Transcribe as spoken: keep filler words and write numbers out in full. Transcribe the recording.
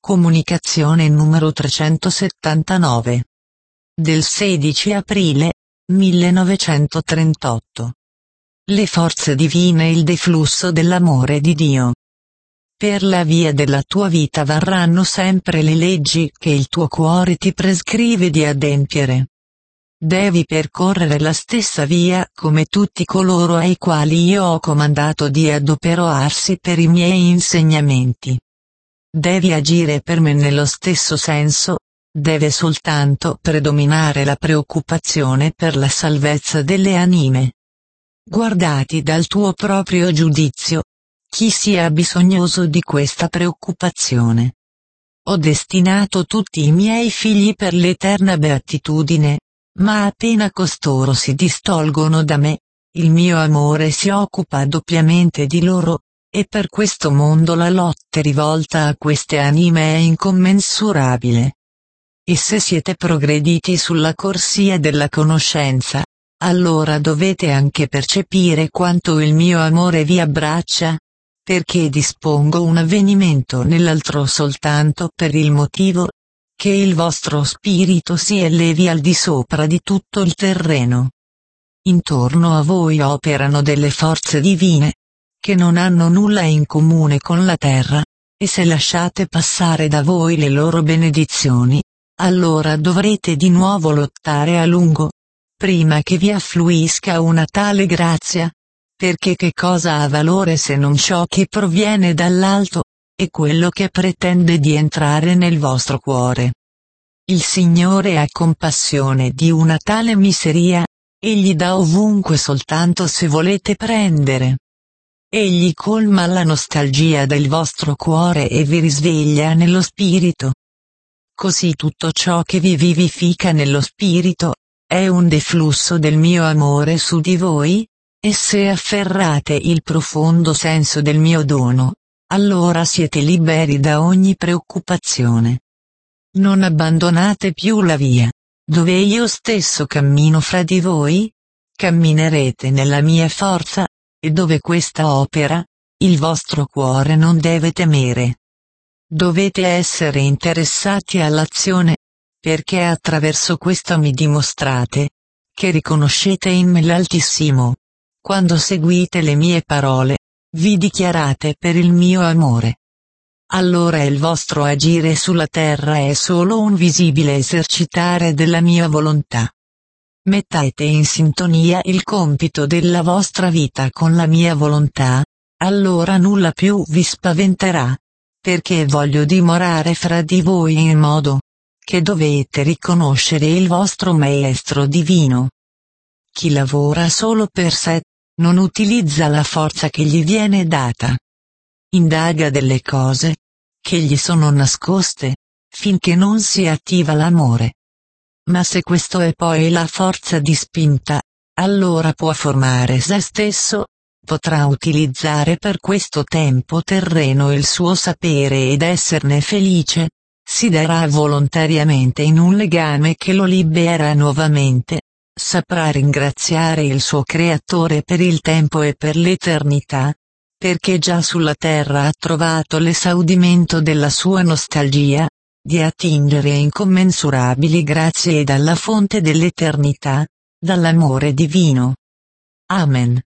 Comunicazione numero trecentosettantanove. Del sedici aprile millenovecentotrentotto. Le forze divine e il deflusso dell'amore di Dio. Per la via della tua vita varranno sempre le leggi che il tuo cuore ti prescrive di adempiere. Devi percorrere la stessa via come tutti coloro ai quali io ho comandato di adoperarsi per i miei insegnamenti. Devi agire per me nello stesso senso, deve soltanto predominare la preoccupazione per la salvezza delle anime. Guardati dal tuo proprio giudizio, chi sia bisognoso di questa preoccupazione. Ho destinato tutti i miei figli per l'eterna beatitudine, ma appena costoro si distolgono da me, il mio amore si occupa doppiamente di loro, e per questo mondo la lotta rivolta a queste anime è incommensurabile. E se siete progrediti sulla corsia della conoscenza, allora dovete anche percepire quanto il mio amore vi abbraccia, perché dispongo un avvenimento nell'altro soltanto per il motivo che il vostro spirito si elevi al di sopra di tutto il terreno. Intorno a voi operano delle forze divine, che non hanno nulla in comune con la terra, e se lasciate passare da voi le loro benedizioni, allora dovrete di nuovo lottare a lungo, prima che vi affluisca una tale grazia, perché che cosa ha valore se non ciò che proviene dall'alto, e quello che pretende di entrare nel vostro cuore. Il Signore ha compassione di una tale miseria, egli dà ovunque soltanto se volete prendere. Egli colma la nostalgia del vostro cuore e vi risveglia nello spirito. Così tutto ciò che vi vivifica nello spirito, è un deflusso del mio amore su di voi, e se afferrate il profondo senso del mio dono, allora siete liberi da ogni preoccupazione. Non abbandonate più la via, dove io stesso cammino fra di voi, camminerete nella mia forza, e dove questa opera, il vostro cuore non deve temere. Dovete essere interessati all'azione, perché attraverso questo mi dimostrate, che riconoscete in me l'Altissimo. Quando seguite le mie parole, vi dichiarate per il mio amore. Allora il vostro agire sulla terra è solo un visibile esercitare della mia volontà. Mettete in sintonia il compito della vostra vita con la mia volontà, allora nulla più vi spaventerà, perché voglio dimorare fra di voi in modo che dovete riconoscere il vostro Maestro divino. Chi lavora solo per sé, non utilizza la forza che gli viene data. Indaga delle cose che gli sono nascoste, finché non si attiva l'amore. Ma se questo è poi la forza di spinta, allora può formare se stesso, potrà utilizzare per questo tempo terreno il suo sapere ed esserne felice, si darà volontariamente in un legame che lo libera nuovamente, saprà ringraziare il suo Creatore per il tempo e per l'eternità, perché già sulla terra ha trovato l'esaudimento della sua nostalgia, di attingere incommensurabili grazie dalla fonte dell'eternità, dall'amore divino. Amen.